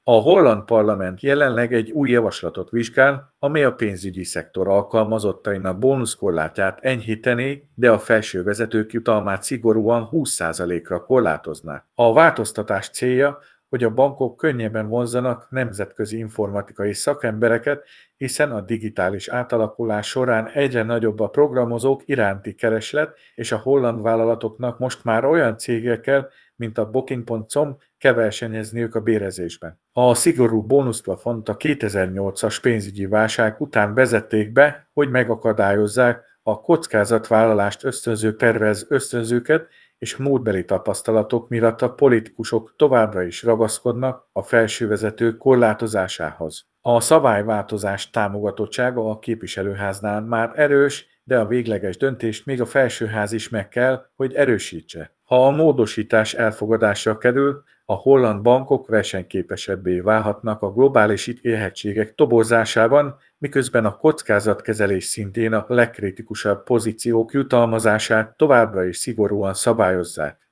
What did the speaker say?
A holland parlament jelenleg egy új javaslatot vizsgál, amely a pénzügyi szektor alkalmazottainak bónuszkorlátját enyhítené, de a felső vezetők jutalmát szigorúan 20%-ra korlátozná. A változtatás célja, hogy a bankok könnyebben vonzzanak nemzetközi informatikai szakembereket, hiszen a digitális átalakulás során egyre nagyobb a programozók iránti kereslet, és a holland vállalatoknak most már olyan cégekkel, mint a Booking.com kell versenyezniük a bérezésben. A szigorú bónuszplafont a 2008-as pénzügyi válság után vezették be, hogy megakadályozzák a kockázatvállalást ösztönző perverz ösztönzőket, és múltbeli tapasztalatok miatt a politikusok továbbra is ragaszkodnak a felsővezetők korlátozásához. A szabályváltozás támogatottsága a képviselőháznál már erős, de a végleges döntést még a felsőház is meg kell, hogy erősítse. Ha a módosítás elfogadásra kerül, a holland bankok versenyképesebbé válhatnak a globális érhetségek toborzásában, miközben a kockázatkezelés szintén a legkritikusabb pozíciók jutalmazását továbbra is szigorúan szabályozzák.